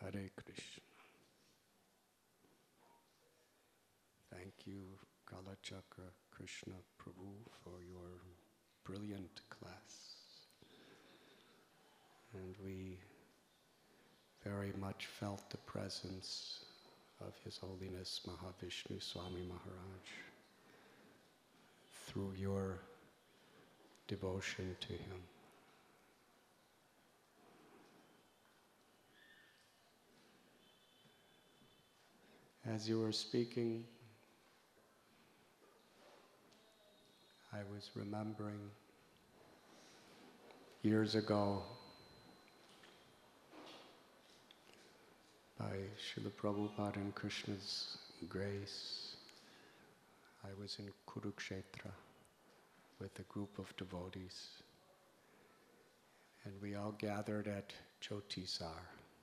Hare Krishna. Thank you, Kalachakra Krishna Prabhu, for your brilliant class. And we very much felt the presence of His Holiness Mahavishnu Swami Maharaj through your devotion to Him. As you were speaking, I was remembering years ago by Srila Prabhupada and Krishna's grace, I was in Kurukshetra with a group of devotees, and we all gathered at Jyotisar.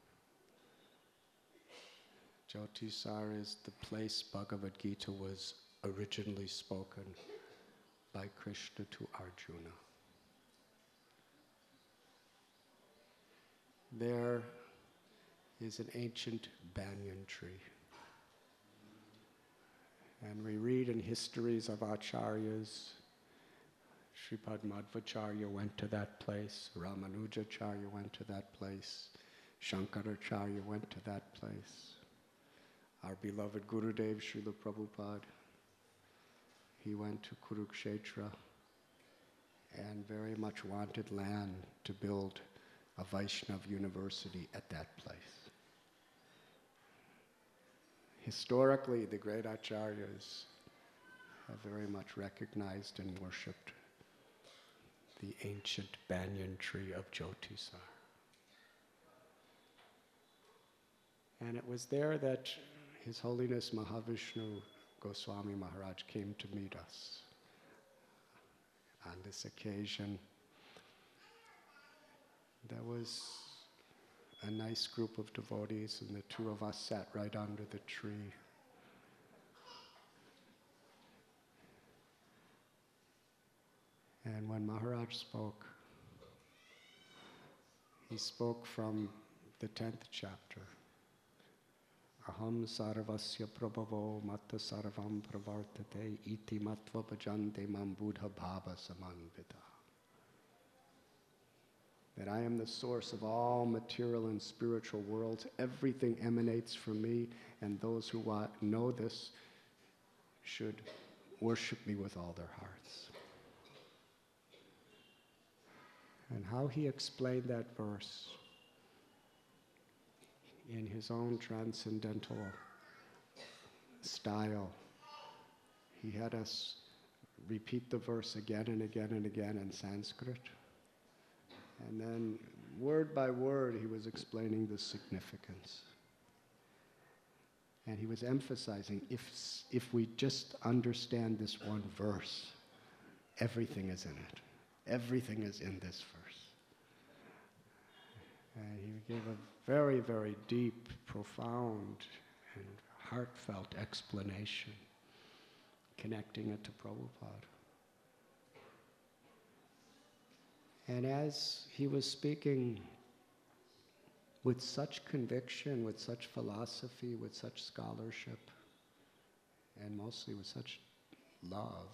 Jyotisar is the place Bhagavad Gita was originally spoken by Krishna to Arjuna. There is an ancient banyan tree. And we read in histories of acharyas, Sripad Madhvacharya went to that place, Ramanujacharya went to that place, Shankaracharya went to that place. Our beloved Gurudev, Srila Prabhupada, he went to Kurukshetra and very much wanted land to build a Vaishnava university at that place. Historically, the great acharyas have very much recognized and worshipped the ancient banyan tree of Jyotisar. And it was there that His Holiness Mahavishnu Goswami Maharaj came to meet us. On this occasion, there was a nice group of devotees, and the two of us sat right under the tree. And when Maharaj spoke, he spoke from the 10th chapter. Aham sarvasya prabhavo matta sarvam pravartate iti matva bhajante mam buddha bhava samanvita. That I am the source of all material and spiritual worlds. Everything emanates from me, and those who know this should worship me with all their hearts. And how he explained that verse in his own transcendental style. He had us repeat the verse again and again and again in Sanskrit. And then, word by word, he was explaining the significance. And he was emphasizing, if we just understand this one verse, everything is in it. Everything is in this verse. And he gave a very, very deep, profound, and heartfelt explanation, connecting it to Prabhupada. And as he was speaking with such conviction, with such philosophy, with such scholarship, and mostly with such love,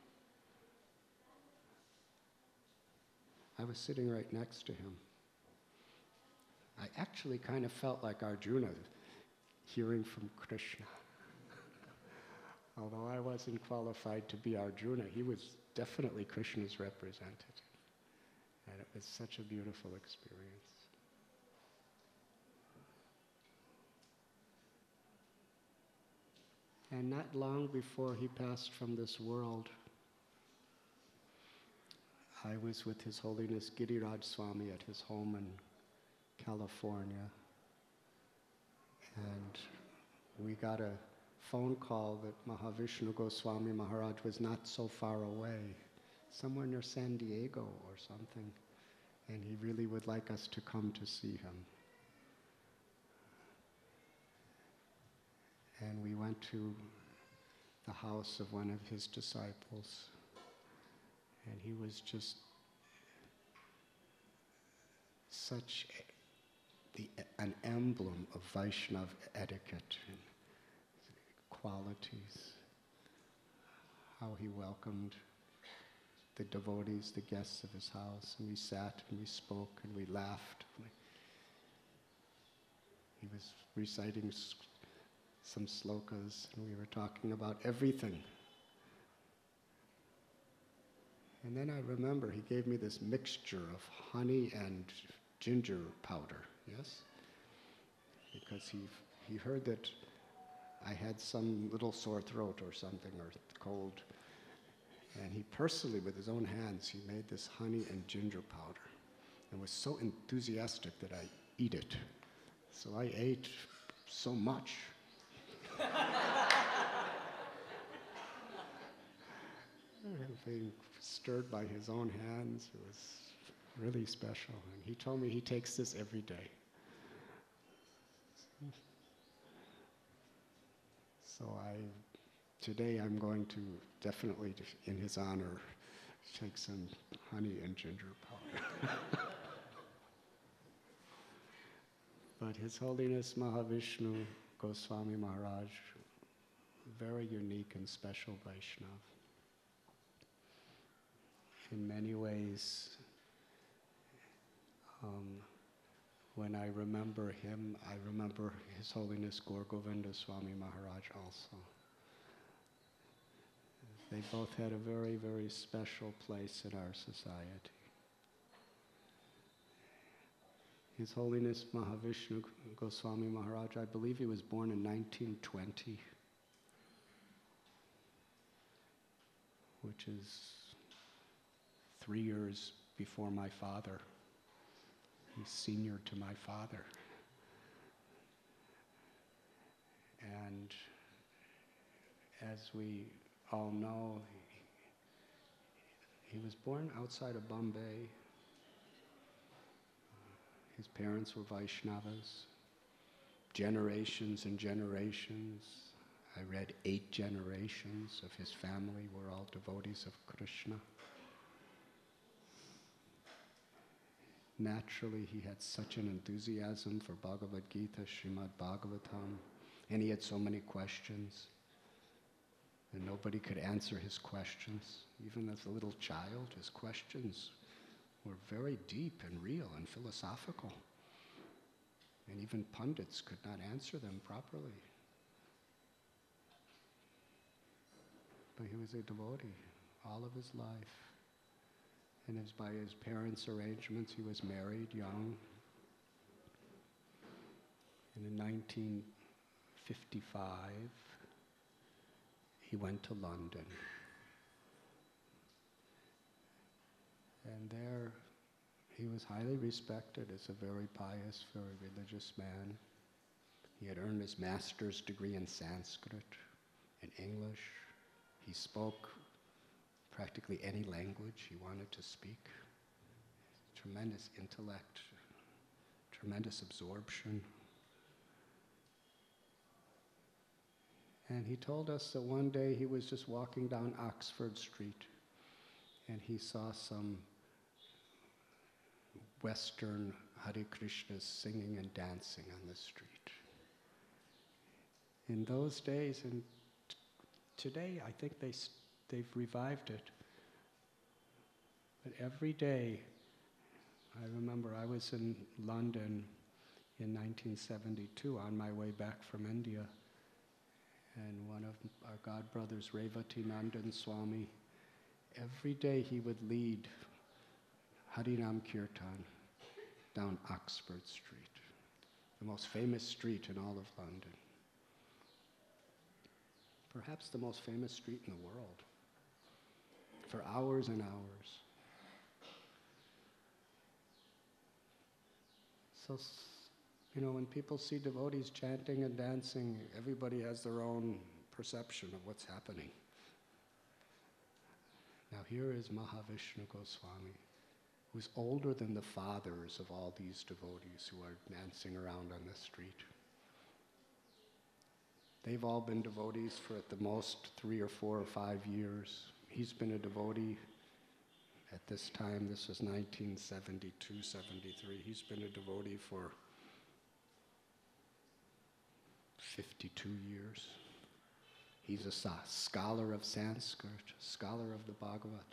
I was sitting right next to him. I actually kind of felt like Arjuna hearing from Krishna. Although I wasn't qualified to be Arjuna, he was definitely Krishna's representative. And it was such a beautiful experience. And not long before he passed from this world, I was with His Holiness Giriraj Swami at his home in California. And we got a phone call that Mahavishnu Goswami Maharaj was not so far away, somewhere near San Diego or something, and he really would like us to come to see him. And we went to the house of one of his disciples, and he was just an emblem of Vaishnava etiquette and qualities. How he welcomed the devotees, the guests of his house, and we sat and we spoke and we laughed. He was reciting some slokas and we were talking about everything. And then I remember he gave me this mixture of honey and ginger powder, yes? Because he heard that I had some little sore throat or something, or cold. And he personally, with his own hands, he made this honey and ginger powder. And was so enthusiastic that I eat it. So I ate so much. Being stirred by his own hands, it was really special. And he told me he takes this every day. So today I'm going to definitely, in his honor, take some honey and ginger powder. But His Holiness Mahavishnu Goswami Maharaj, very unique and special Vaishnava. In many ways, when I remember him, I remember His Holiness Gaur Govinda Swami Maharaj also. They both had a very, very special place in our society. His Holiness Mahavishnu Goswami Maharaj, I believe he was born in 1920, which is 3 years before my father. He's senior to my father. And as we all know, he was born outside of Bombay. His parents were Vaishnavas, generations and generations. I read 8 generations of his family were all devotees of Krishna. Naturally, he had such an enthusiasm for Bhagavad Gita, Srimad Bhagavatam, and he had so many questions, and nobody could answer his questions. Even as a little child, his questions were very deep and real and philosophical, and even pundits could not answer them properly. But he was a devotee all of his life. And as by his parents' arrangements, he was married young. And in 1955, he went to London. And there, he was highly respected as a very pious, very religious man. He had earned his master's degree in Sanskrit, in English. He spoke practically any language he wanted to speak. Tremendous intellect, tremendous absorption. And he told us that one day he was just walking down Oxford Street and he saw some Western Hare Krishnas singing and dancing on the street. In those days, and today I think they've revived it. But every day, I remember I was in London in 1972 on my way back from India, and one of our godbrothers, Revati Nandan Swami, every day he would lead Harinam Kirtan down Oxford Street, the most famous street in all of London. Perhaps the most famous street in the world, for hours and hours. So, when people see devotees chanting and dancing, everybody has their own perception of what's happening. Now here is Mahavishnu Goswami, who's older than the fathers of all these devotees who are dancing around on the street. They've all been devotees for at the most 3 or 4 or 5 years. He's been a devotee at this time. This was 1972, 73. He's been a devotee for 52 years. He's a scholar of Sanskrit, scholar of the Bhagavat.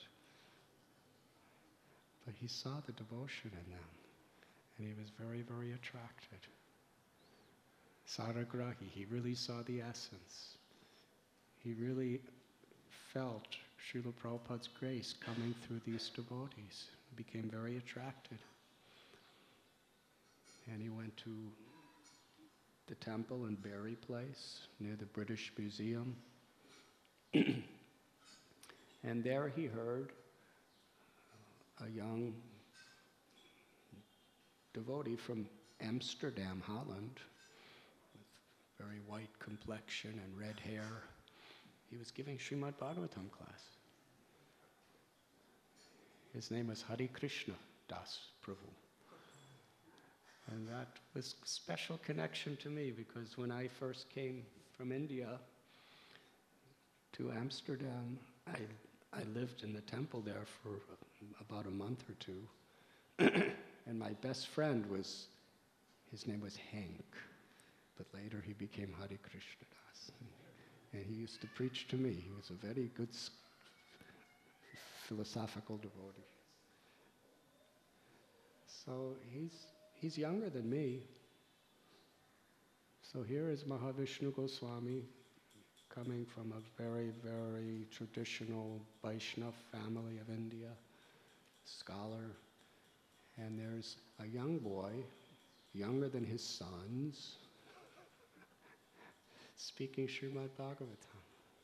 But he saw the devotion in them, and he was very, very attracted. Saragrahi, he really saw the essence. He really felt Srila Prabhupada's grace coming through these devotees. He became very attracted. And he went to the temple in Berry Place, near the British Museum. And there he heard a young devotee from Amsterdam, Holland, with very white complexion and red hair. He was giving Srimad Bhagavatam class. His name was Hari Krishna Das Prabhu. And that was a special connection to me, because when I first came from India to Amsterdam, I lived in the temple there for about a month or two. And my best friend his name was Hank, but later he became Hari Krishna Das. And he used to preach to me. He was a very good philosophical devotee. So he's younger than me. So here is Mahavishnu Goswami, coming from a very, very traditional Vaishnava family of India, scholar. And there's a young boy, younger than his sons, speaking Srimad Bhagavatam.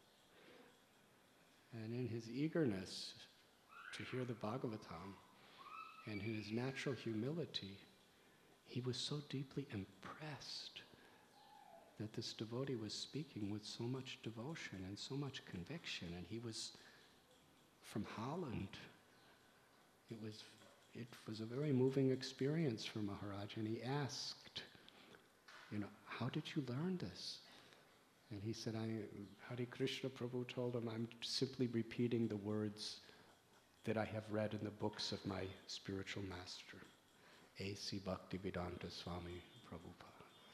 And in his eagerness to hear the Bhagavatam, and in his natural humility, he was so deeply impressed that this devotee was speaking with so much devotion and so much conviction, and he was from Holland. It was a very moving experience for Maharaj, and he asked, how did you learn this? And he said, Hari Krishna Prabhu told him, I'm simply repeating the words that I have read in the books of my spiritual master, A.C. Bhaktivedanta Swami Prabhupada.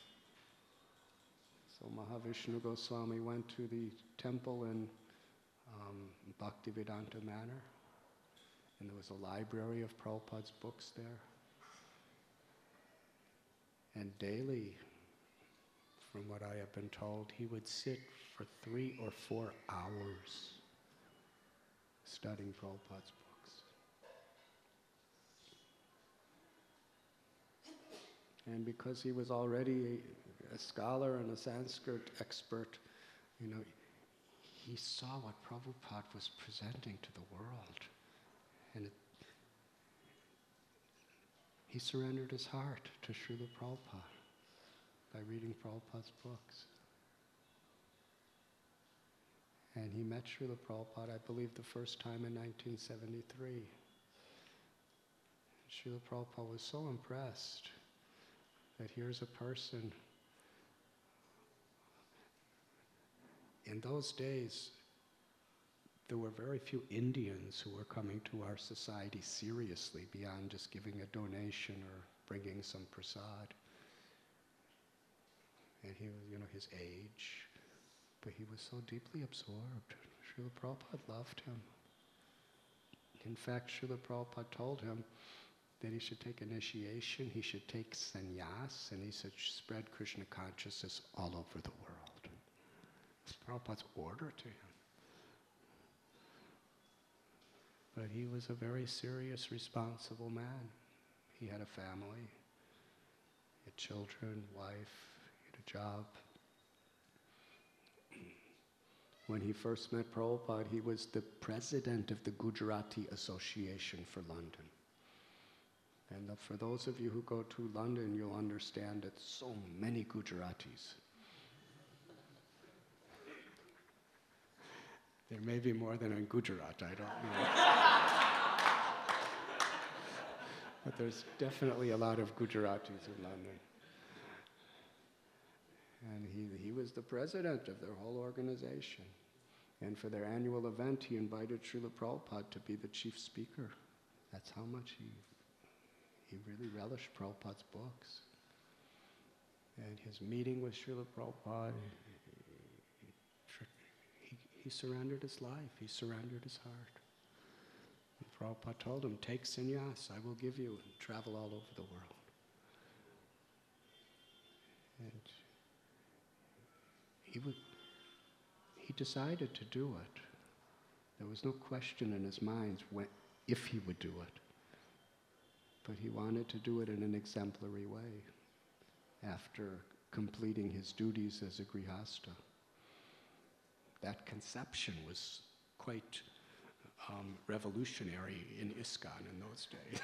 So Mahavishnu Goswami went to the temple in Bhaktivedanta Manor, and there was a library of Prabhupada's books there. And daily, from what I have been told, he would sit for 3 or 4 hours studying Prabhupada's books. And because he was already a scholar and a Sanskrit expert, he saw what Prabhupada was presenting to the world. And he surrendered his heart to Srila Prabhupada by reading Prabhupada's books. And he met Srila Prabhupada, I believe, the first time in 1973. Srila Prabhupada was so impressed that here's a person. In those days, there were very few Indians who were coming to our society seriously beyond just giving a donation or bringing some prasad. And he was, his age, but he was so deeply absorbed. Srila Prabhupada loved him. In fact, Srila Prabhupada told him that he should take initiation, he should take sannyas, and he should spread Krishna consciousness all over the world. It's Prabhupada's order to him. But he was a very serious, responsible man. He had a family, he had children, wife, he had a job. When he first met Prabhupada, he was the president of the Gujarati Association for London. And for those of you who go to London, you'll understand that so many Gujaratis. There may be more than in Gujarat, I don't know. But there's definitely a lot of Gujaratis in London. And he was the president of their whole organization. And for their annual event, he invited Srila Prabhupada to be the chief speaker. That's how much he really relished Prabhupada's books. And his meeting with Srila Prabhupada, he surrendered his life, he surrendered his heart. And Prabhupada told him, take sannyas, I will give you, and travel all over the world. And he decided to do it. There was no question in his mind if he would do it. But he wanted to do it in an exemplary way after completing his duties as a grihasta. That conception was quite revolutionary in ISKCON in those days.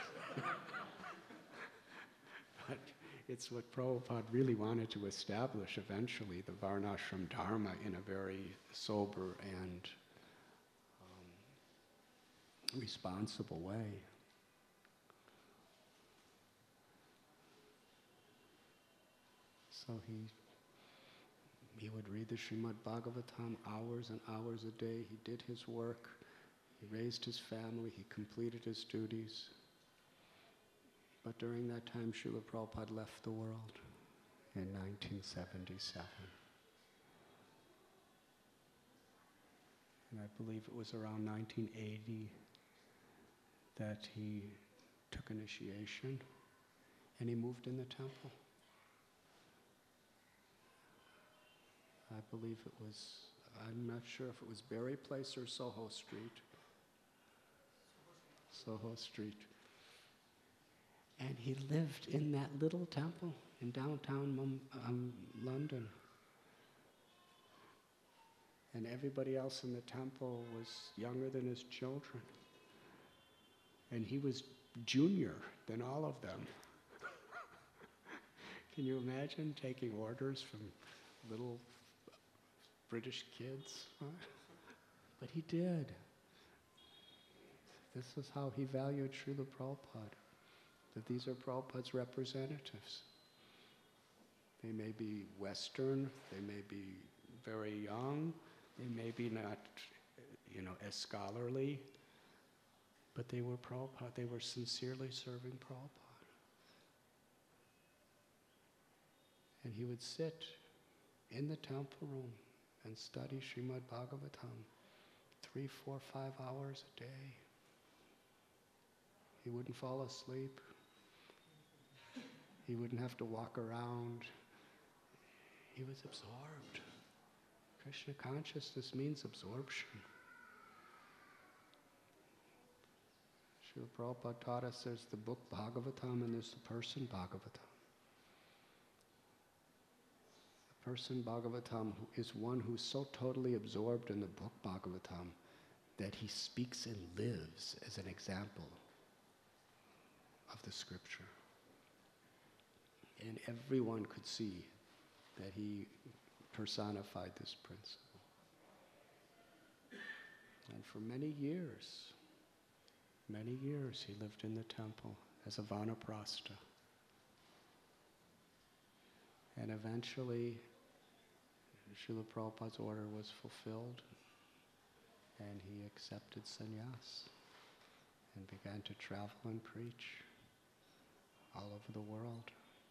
But it's what Prabhupada really wanted to establish eventually, the Varnashram Dharma, in a very sober and responsible way. So he would read the Srimad Bhagavatam hours and hours a day. He did his work. He raised his family. He completed his duties. But during that time, Srila Prabhupada left the world in 1977. And I believe it was around 1980 that he took initiation and he moved in the temple. I believe it was, I'm not sure if it was Berry Place or Soho Street. Soho Street. And he lived in that little temple in downtown London. And everybody else in the temple was younger than his children. And he was junior than all of them. Can you imagine taking orders from little British kids? But he did. This is how he valued Srila Prabhupada, that these are Prabhupada's representatives. They may be Western, they may be very young, they may be not, as scholarly, but they were Prabhupada, they were sincerely serving Prabhupada. And he would sit in the temple room and study Srimad Bhagavatam 3, 4, 5 hours a day. He wouldn't fall asleep. He wouldn't have to walk around. He was absorbed. Krishna consciousness means absorption. Srila Prabhupada taught us there's the book Bhagavatam and there's the person Bhagavatam. The person Bhagavatam is one who's so totally absorbed in the book Bhagavatam that he speaks and lives as an example of the scripture. And everyone could see that he personified this principle. And for many years, he lived in the temple as a vanaprastha. And eventually, Srila Prabhupada's order was fulfilled, and he accepted sannyas and began to travel and preach all over the world.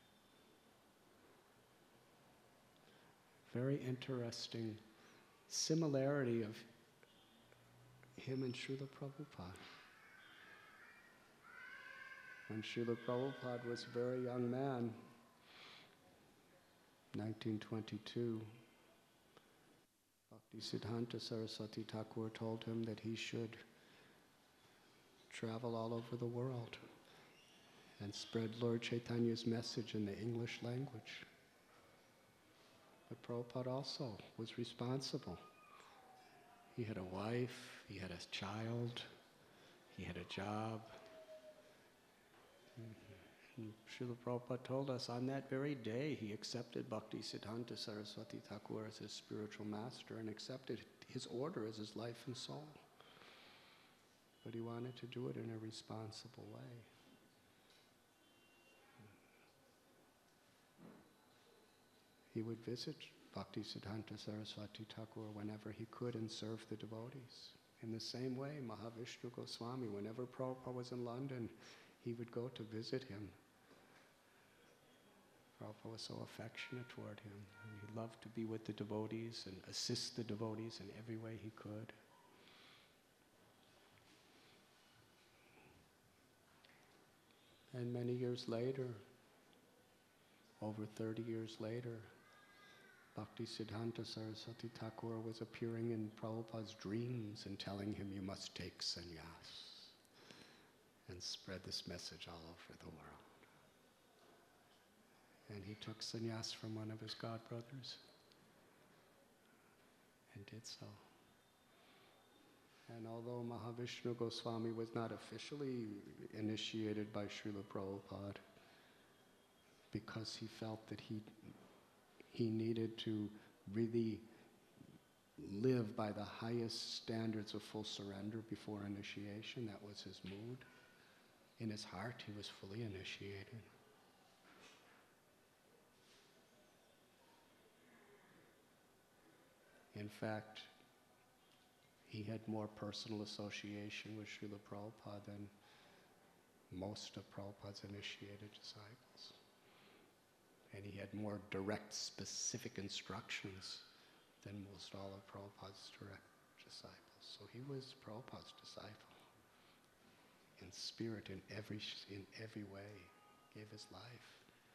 Very interesting similarity of him and Srila Prabhupada. When Srila Prabhupada was a very young man, 1922, Bhaktisiddhanta Saraswati Thakur told him that he should travel all over the world and spread Lord Chaitanya's message in the English language. But Prabhupada also was responsible. He had a wife, he had a child, he had a job. And Srila Prabhupada told us on that very day he accepted Bhaktisiddhanta Saraswati Thakur as his spiritual master and accepted his order as his life and soul. But he wanted to do it in a responsible way. He would visit Bhaktisiddhanta Saraswati Thakur whenever he could and serve the devotees. In the same way, Mahavishnu Goswami, whenever Prabhupada was in London, he would go to visit him. Prabhupada was so affectionate toward him. And he loved to be with the devotees and assist the devotees in every way he could. And many years later, over 30 years later, Bhaktisiddhanta Saraswati Thakur was appearing in Prabhupada's dreams and telling him, you must take sannyas and spread this message all over the world. And he took sannyas from one of his godbrothers and did so. And although Mahavishnu Goswami was not officially initiated by Srila Prabhupada, because he felt that he needed to really live by the highest standards of full surrender before initiation, that was his mood. In his heart, he was fully initiated. In fact, he had more personal association with Srila Prabhupada than most of Prabhupada's initiated disciples. And he had more direct, specific instructions than most all of Prabhupada's direct disciples. So he was Prabhupada's disciple. In spirit, in every way, gave his life.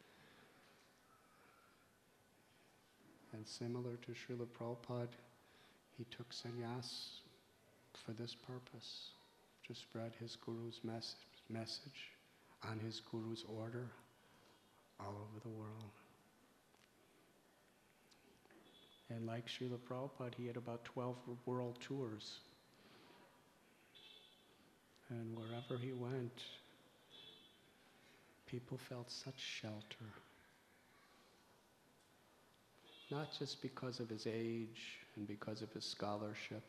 And similar to Srila Prabhupada, he took sannyas for this purpose, to spread his Guru's message on his Guru's order all over the world. And like Srila Prabhupada, he had about 12 world tours. And wherever he went, people felt such shelter. Not just because of his age and because of his scholarship,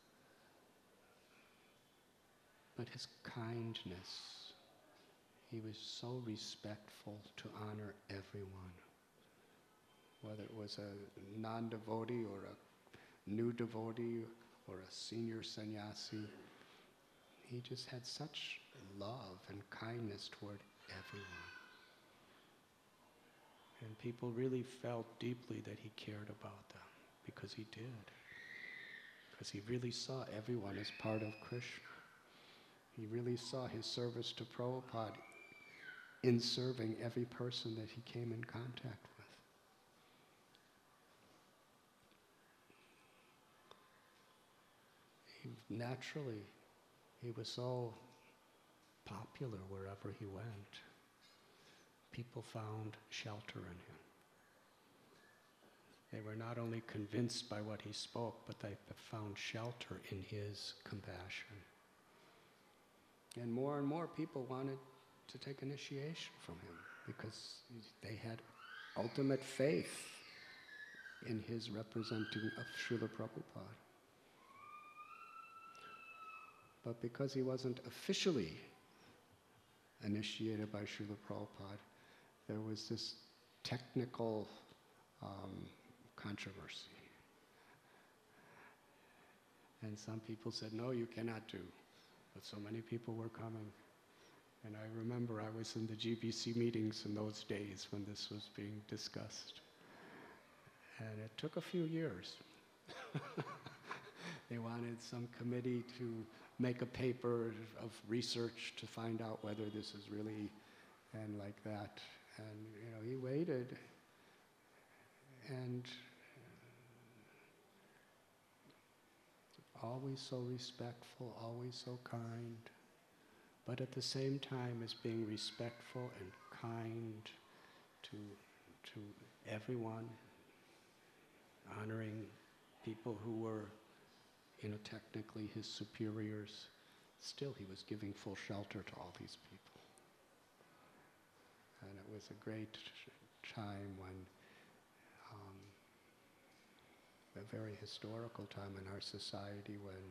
but his kindness. He was so respectful to honor everyone. Whether it was a non-devotee or a new devotee or a senior sannyasi, he just had such love and kindness toward everyone. And people really felt deeply that he cared about them, because he did. Because he really saw everyone as part of Krishna. He really saw his service to Prabhupada in serving every person that he came in contact with. Naturally, he was so popular wherever he went. People found shelter in him. They were not only convinced by what he spoke, but they found shelter in his compassion. And more people wanted to take initiation from him because they had ultimate faith in his representing of Srila Prabhupada. But because he wasn't officially initiated by Srila Prabhupada, there was this technical controversy. And some people said, no, you cannot do. But so many people were coming. And I remember I was in the GBC meetings in those days when this was being discussed. And it took a few years. They wanted some committee to make a paper of research to find out whether this is really, and like that. And, he waited. And always so respectful, always so kind. But at the same time as being respectful and kind to everyone, honoring people who were, technically his superiors, still he was giving full shelter to all these people. And it was a great time when, a very historical time in our society when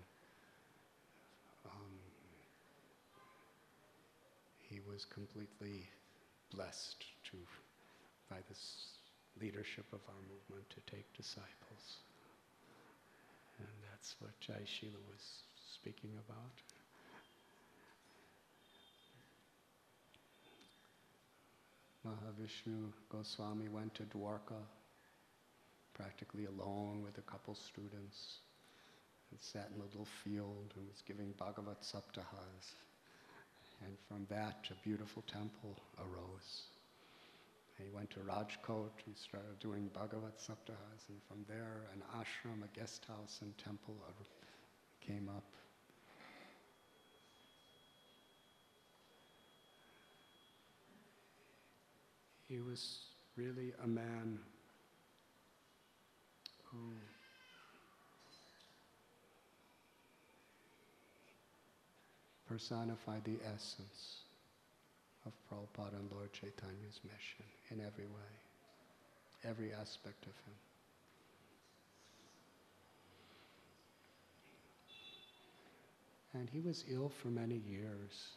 he was completely blessed by this leadership of our movement to take disciples. And that's what Jai Shila was speaking about. Mahavishnu Goswami went to Dwarka, practically alone with a couple students, and sat in a little field and was giving Bhagavat Saptahas. And from that, a beautiful temple arose. He went to Rajkot and started doing Bhagavat Saptahas, and from there an ashram, a guest house and temple came up. He was really a man who personified the essence of Prabhupada and Lord Chaitanya's mission in every way, every aspect of him. And he was ill for many years.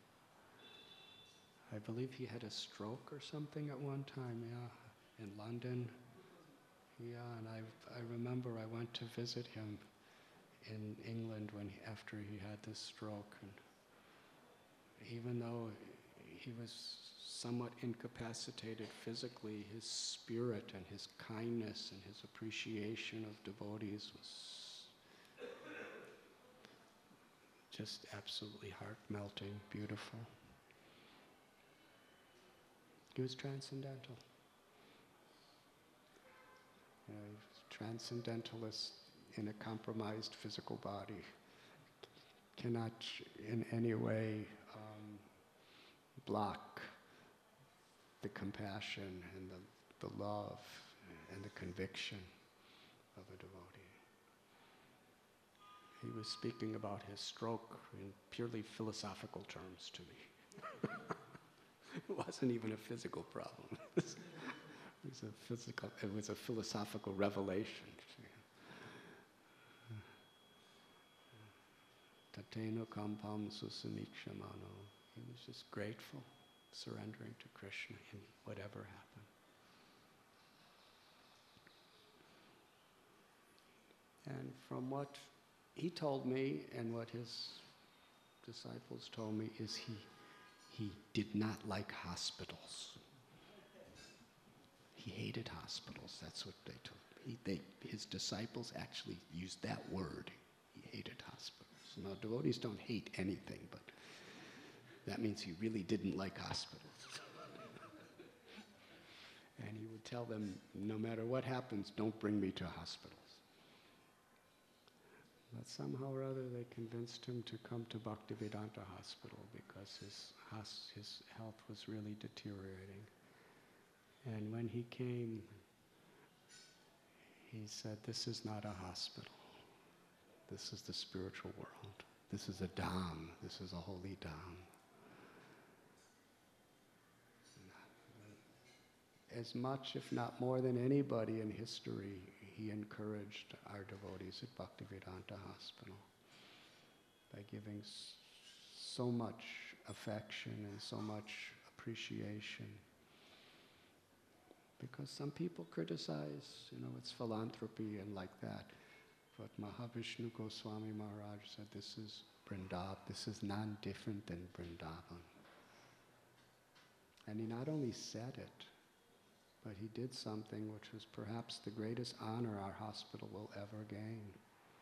I believe he had a stroke or something at one time, in London. And I remember I went to visit him in England after he had this stroke. And even though he was somewhat incapacitated physically, his spirit and his kindness and his appreciation of devotees was just absolutely heart-melting, beautiful. He was transcendental. He was a transcendentalist in a compromised physical body. Cannot in any way block the compassion and the love and the conviction of a devotee. He was speaking about his stroke in purely philosophical terms to me. It wasn't even a physical problem. It was a philosophical revelation. Tateno kampam susanikshamano. He was just grateful, surrendering to Krishna in whatever happened. And from what he told me and what his disciples told me is he did not like hospitals. He hated hospitals. That's what they told me. His disciples actually used that word. He hated hospitals. Now, devotees don't hate anything, but that means he really didn't like hospitals. And he would tell them, no matter what happens, don't bring me to hospitals. But somehow or other they convinced him to come to Bhaktivedanta Hospital because his health was really deteriorating. And when he came, he said, this is not a hospital. This is the spiritual world. This is a dham. This is a holy dham. As much, if not more than anybody in history, he encouraged our devotees at Bhaktivedanta Hospital by giving so much affection and so much appreciation. Because some people criticize, it's philanthropy and like that. But Mahavishnu Goswami Maharaj said, this is Vrindavan. This is none different than Vrindavan. And he not only said it, but he did something which was perhaps the greatest honor our hospital will ever gain.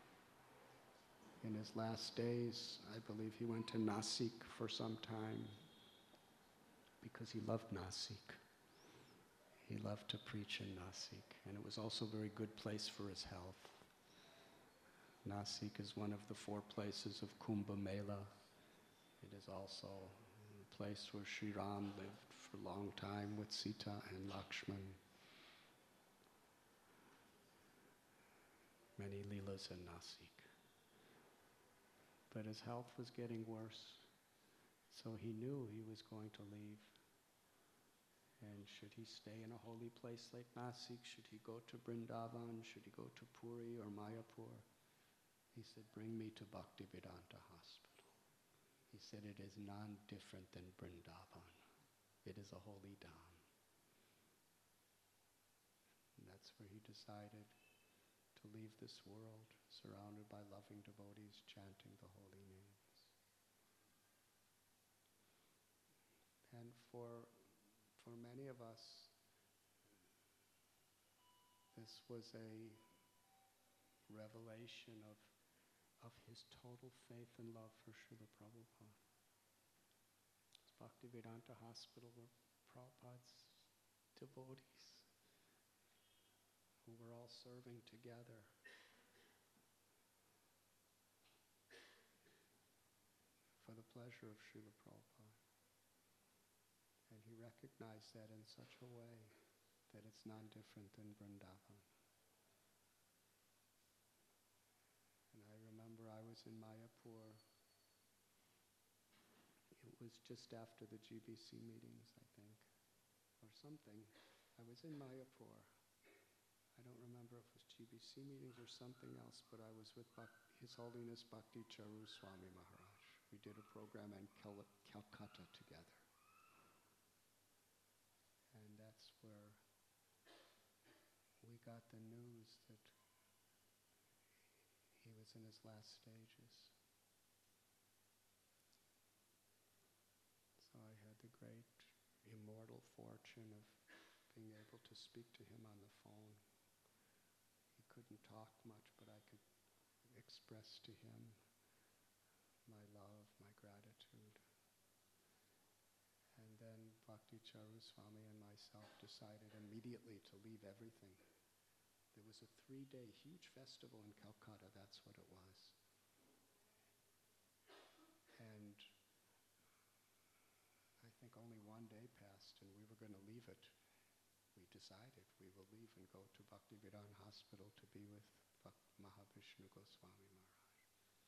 In his last days, I believe he went to Nasik for some time because he loved Nasik. He loved to preach in Nasik, and it was also a very good place for his health. Nasik is one of the 4 places of Kumbh Mela. It is also a place where Sri Ram lived for a long time with Sita and Lakshman. Many leelas in Nasik. But his health was getting worse, so he knew he was going to leave. And should he stay in a holy place like Nasik? Should he go to Vrindavan? Should he go to Puri or Mayapur? He said, bring me to Bhaktivedanta Hospital. He said, it is none different than Vrindavan. It is a holy dham. And that's where he decided to leave this world, surrounded by loving devotees chanting the holy names. And for for many of us, this was a revelation of his total faith and love for Srila Prabhupada. It's Bhaktivedanta Hospital were Prabhupada's devotees who were all serving together. For the pleasure of Srila Prabhupada. And he recognized that in such a way that it's non-different than Vrindavan. And I remember I was in Mayapur. It was just after the GBC meetings, I think, or something. I was in Mayapur. I don't remember if it was GBC meetings or something else, but I was with His Holiness Bhakti Charu Swami Maharaj. We did a program in Calcutta together. And that's where we got the news that he was in his last stages. So I had the great immortal fortune of being able to speak to him on the phone. He couldn't talk much, but I could express to him my love, my gratitude. And then Bhakti Charu Swami and myself decided immediately to leave everything. There was a 3-day huge festival in Calcutta, that's what it was. And I think only 1 day passed and we were going to leave it. We decided we will leave and go to Bhaktivedanta Hospital to be with Mahavishnu Goswami Maharaj.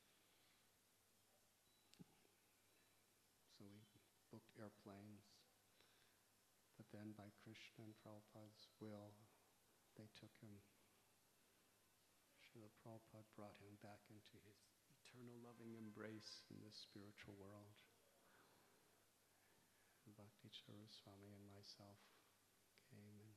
So we booked airplanes, but then by Krishna and Prabhupada's will, they took him. Srila Prabhupada brought him back into his eternal loving embrace in the spiritual world. And Bhakti Charu Swami and myself came and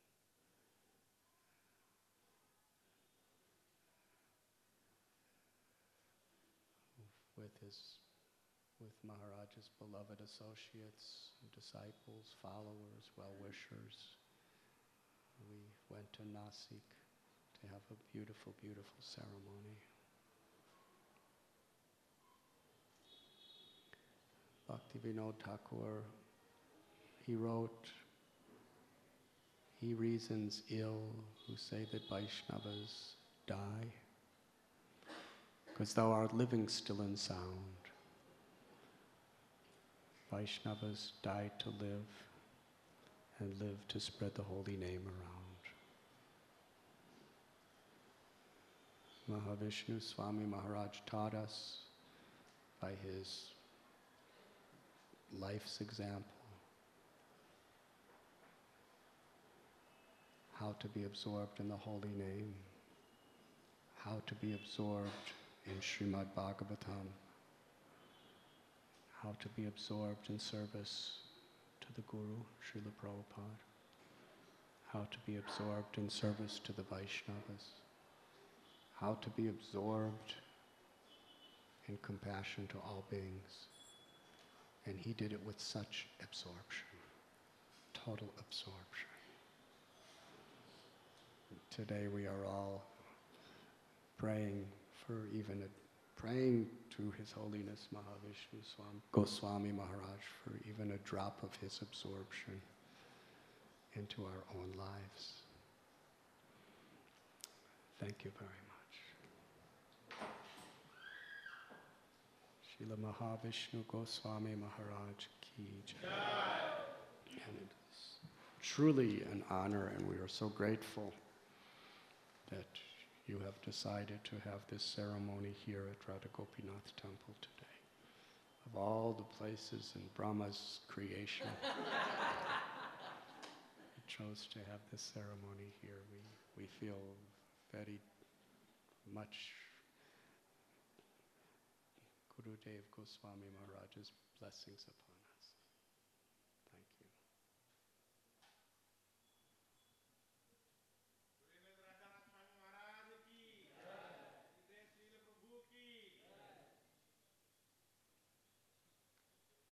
with Maharaj's beloved associates, disciples, followers, well-wishers. We went to Nasik to have a beautiful, beautiful ceremony. Bhaktivinoda Thakur, he wrote, "He reasons ill who say that Vaishnavas die, because thou art living still and sound. Vaishnavas died to live and live to spread the holy name around." Mahavishnu Swami Maharaj taught us by his life's example how to be absorbed in the holy name, how to be absorbed in Srimad Bhagavatam, how to be absorbed in service to the Guru, Srila Prabhupada, how to be absorbed in service to the Vaishnavas, how to be absorbed in compassion to all beings. And he did it with such absorption, total absorption. Today we are all praying to His Holiness Mahavishnu Swami Goswami Maharaj for even a drop of his absorption into our own lives. Thank you very much. Srila Mahavishnu Goswami Maharaj Ki Jai. And it is truly an honor, and we are so grateful that you have decided to have this ceremony here at Radha Gopinath Temple today. Of all the places in Brahma's creation, you chose to have this ceremony here. We feel very much Gurudev Goswami Maharaj's blessings upon